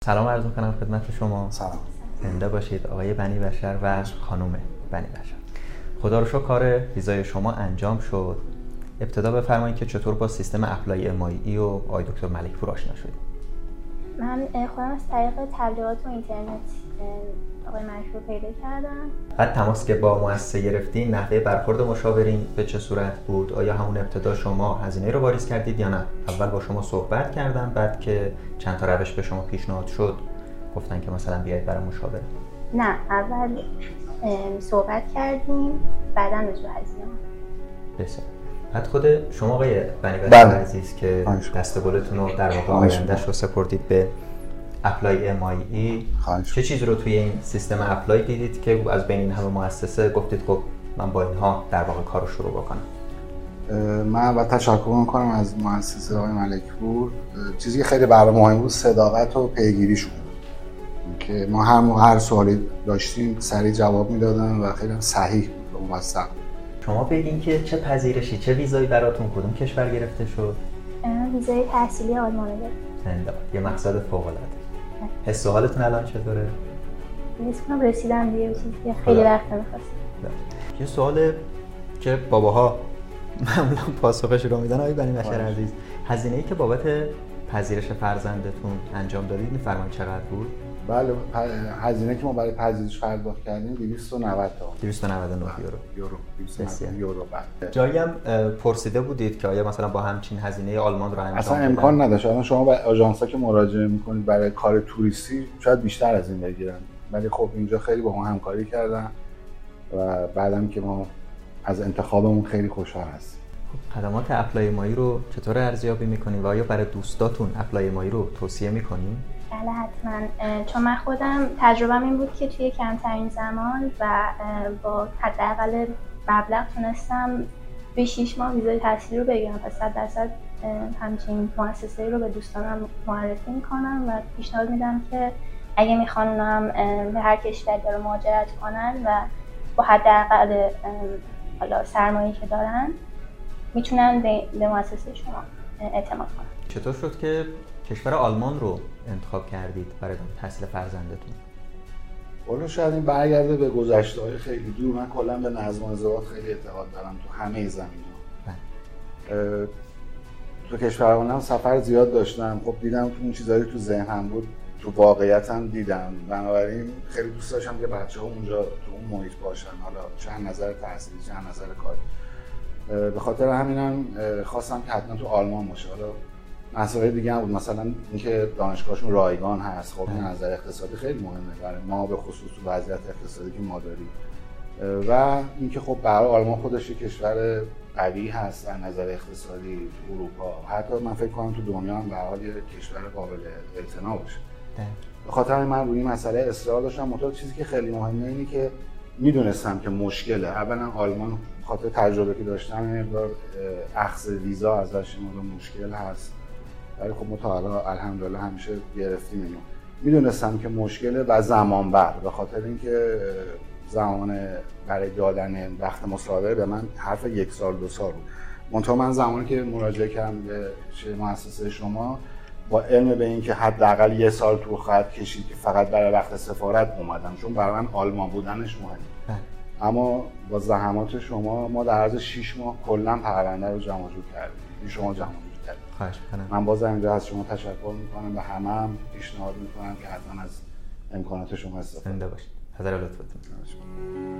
سلام عرض می‌کنم خدمت شما. سلام. زنده باشید آقای بنی بشر و خانم بنی بشر. خدا رو شکر کار ویزای شما انجام شد. ابتدا بفرمایید که چطور با سیستم اپلای MIE و آقای دکتر ملکپور آشنا شدید. من خودم از طریق تبلیغات و اینترنت آقای ملکپور پیدا کردم. بعد تماس که با مؤسسه گرفتین، نحوه برخورد مشاورین به چه صورت بود؟ آیا همون ابتدا شما هزینه رو واریز کردید یا نه؟ اول با شما صحبت کردن، بعد که چند تا روش به شما پیشنهاد شد گفتن که مثلا بیایید برای مشاوره؟ نه، اول صحبت کردیم، بعداً رجوع هزینه. بسیار. بعد خود شما آقای بنی بشر عزیز که دسته‌گلتون رو در واقع آینده‌اش رو سپردید به اپلای MIE، چه چیزی رو توی این سیستم اپلای دیدید که از بین این همه مؤسسه گفتید خب من با اینها در واقع کارو شروع بکنم؟ من اول تشکر می‌کنم از مؤسسه آقای ملکپور. چیزی که خیلی برام مهم بود صداقت و پیگیریشون بود که ما هر سوالی داشتیم سریع جواب میدادن و خیلی صحیح بود و موثق. شما بگین که چه پذیرشی، چه ویزایی براتون کدوم کشور گرفته شد؟ ویزای تحصیلی آلمان گرفتم. زنده باد. یه مقصد فوق‌العاده. حس و حالتون الان چطوره؟ حس کنم رسیدم دیگه به چیزی که خیلی وقت می‌خواستم. یه سوال که باباها معمولا پاسخش رو میدن آقای بنی بشر عزیز، هزینه‌ای که بابت پذیرش فرزندتون انجام دادید می‌فرمایید چقدر بود؟ بله، هزینه که ما برای پذیرش پرداخت کردیم 290 تا 299 یورو 290 یورو. بعد جایی هم پرسیده بودید که آیا مثلا با همچین هزینه آلمان رو انجام اصلا امکان نداشت. الان شما به آژانس‌ها که مراجعه می‌کنید برای کار توریستی شاید بیشتر از این بگیرن، ولی خب اینجا خیلی با ما همکاری کردن و بعدم که ما از انتخابمون خیلی خوشحال هستیم. خدمات اپلای MIE رو چطور ارزیابی می‌کنید و آیا برای دوستاتون اپلای MIE رو توصیه می‌کنید؟ بله حتما، چون من خودم تجربه‌م این بود که توی کمترین زمان و با حداقل مبلغ تونستم به 6 ماه ویزای تحصیلی رو بگیرم. پس 100% همچین مؤسسه‌ای رو به دوستانم معرفی می‌کنم و پیشنهاد میدم که اگه میخوان اونم به هر کشوری رو مهاجرت کنن و با حداقل حالا سرمایه‌ای که دارن میتونن به مؤسسه شما اعتماد کنن. چطور شد که کشور آلمان رو انتخاب کردید برای تحصیل فرزندتون؟ والا شاید این برگرده به گذشته‌های خیلی دور. من کلا به نظم و انضباط خیلی اعتقاد دارم تو همه زمینه‌ها. تو کشور آلمان سفر زیاد داشتم، خب دیدم تو اون چیزایی تو ذهنم بود تو واقعیت هم دیدم، بنابراین خیلی دوست داشتم که بچه‌ها اونجا تو اون محیط باشن، حالا چند نظر تحصیلی چند نظر کاری. به خاطر همینم خواستم که حتما تو آلمان باشه. حالا مسائل دیگه هم بود، مثلا اینکه دانشگاهشون رایگان هست، خب این نظر اقتصادی خیلی مهمه برای ما به خصوص تو وضعیت اقتصادی که ما داریم، و اینکه خب برای آلمان خودش یک کشور قوی هست از نظر اقتصادی تو اروپا، حتی من فکر کنم تو دنیا هم به حال یک کشور قابل اعتنا باشه. به خاطر من روی این مسئله اصرار داشتم. منتها چیزی که خیلی مهمه اینه که میدونستم که مشکله. اولا آلمان خاطر تجربه که داشتم مقدار اخذ ویزا ازش مشکل هست، ولی خب ما تا حالا الحمدلله همیشه گرفتیم اینو. میدونستم که مشکله و زمان بر، به خاطر اینکه زمان برای دادن وقت مصاحبه به من حرف 1 سال 2 سال بود. منتها من زمانی که مراجعه کردم به مؤسسه شما با علم به این که حداقل 1 سال طول خواهد کشید که فقط برای وقت سفارت اومدم، چون برای من آلمان بودنش مهمه. اما با زحمات شما ما در عرض 6 ماه کلا پرونده رو جمع جور کردیم. شما جمع جور کردید. خواهش می‌کنم. من باز اینجا از شما تشکر می‌کنم و هم پیشنهاد می‌کنم که حتما از امکانات شما استفاده کنید. باشید. حاضر لطفتون.